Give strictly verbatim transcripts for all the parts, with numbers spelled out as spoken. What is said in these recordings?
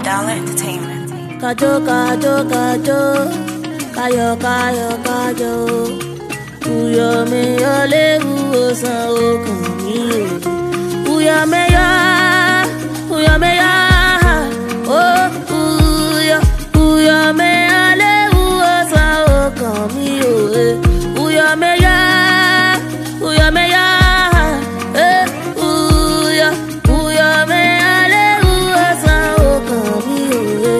Dollar Entertainment. Kajo, kajo, kajo, kayo, kayo, kajo. Uyo me yo le uo san okan mi o. Uyo me yo, uyo me yo, oh uyo, uyo me yo le uo san okan mi o. Uyo me yo, uyo me yo, eh uyo, uyo me yo le uo san okan mi o.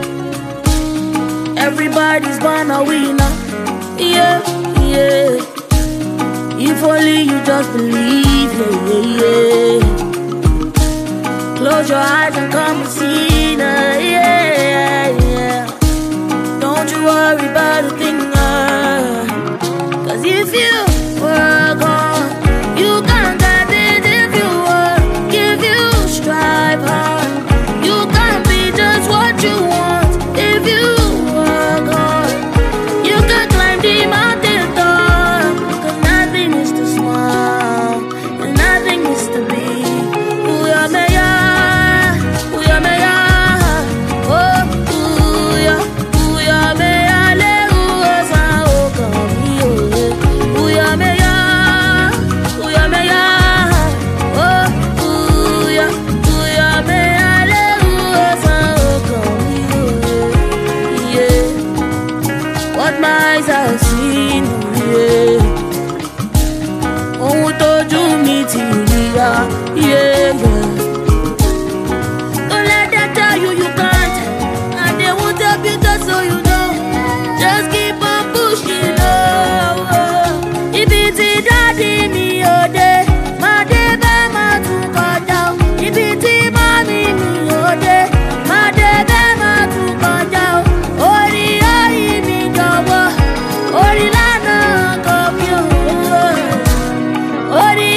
Everybody's born a winner, yeah, yeah. If only you just believe, yeah, yeah, yeah. Close your eyes and come and see, nah, yeah, yeah. Don't you worry about a thing, uh, cause if you work hard, you can get it if you work. If you strive hard, you can be just what you want. If you work hard, you can climb the mountain top, cause nothing is too small and nothing is too big. Uya meya, uya meya, oh uya, uya meya le uya sa okami o. Uya meya, uya meya, oh uya, uya meya le uya sa okami o. Yeah. What my eyes have seen, yeah. Ohun tójú mi ti rí, yeah, yeah. Don't let them tell you you can't, and they won't help you just so you know. Just keep on pushing, oh. Ibi tí daddy mi ò dé, máa dé bẹ́ẹ̀ máa tún kọjá o. Ibi tí mami mi ò dé, máa dé bẹ́ẹ̀ máa tún kọjá o. Orí orí mi jọ̀wọ́, orí lánàá kò mí o. Orí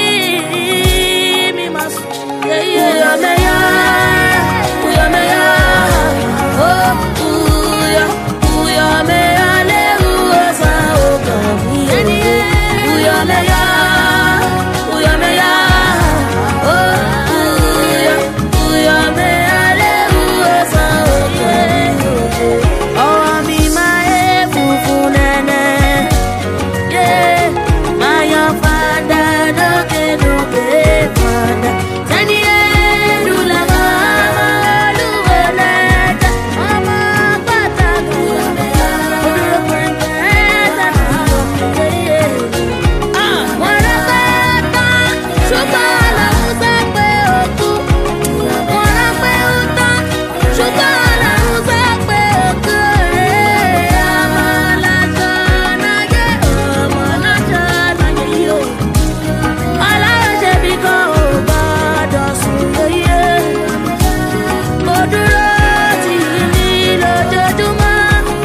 mi máa sùn, yeah, yeah. Uya meya, uya meya, oh uya, uya meya le uya sa okami o. Uya meya, uya meya, oh uya, uya meya le uya sa okami o. Ọwọ́ mi máa ń funfun nẹ́nẹ́, yeah. Máa yan fada lókè-lókè fada. Sẹ́ni ẹ̀rù la máa lúwo lẹ́jà, ọmọ pàtàkì olùrò pẹ̀lẹ́ tàbí òkè. Wọ́n rẹ́ pẹ́ tán, ṣùgbọ́n làwọn sọ pé òkú. Wọ́n rẹ́ pé ó tán, ṣùgbọ́n làwọn sọ pé òkú. Ọmọ lájọ náà yé, ọmọ lájọ náà yé yó. Ọlọ́run ṣe bí kan ò gbọ́dọ̀ sùn lóye. Mo dúró tì í ní lójoojúmọ́.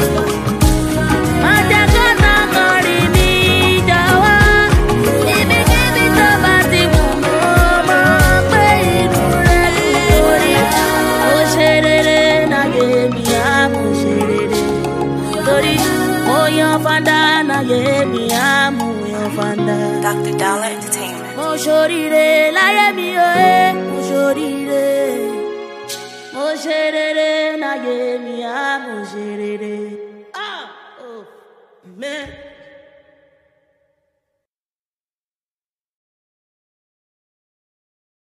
Má jẹ́ kọ́ta kọrin mi jọ̀wọ́. Ibikíbi tó bá ti wù mọ́, mọ̀ pé inú rẹ̀ dùn lórí. Mo ṣe rere láyé mi, á mo ṣe rere. Torí mo yan fanda láyé mi, á mo yan fanda. Doctor Dollar Entertainment. Mo ṣoríire láyé mi o, eh, mo ṣoríire. Mo ṣe rere láyé mi, á mo ṣe rere. Ah, oh, man.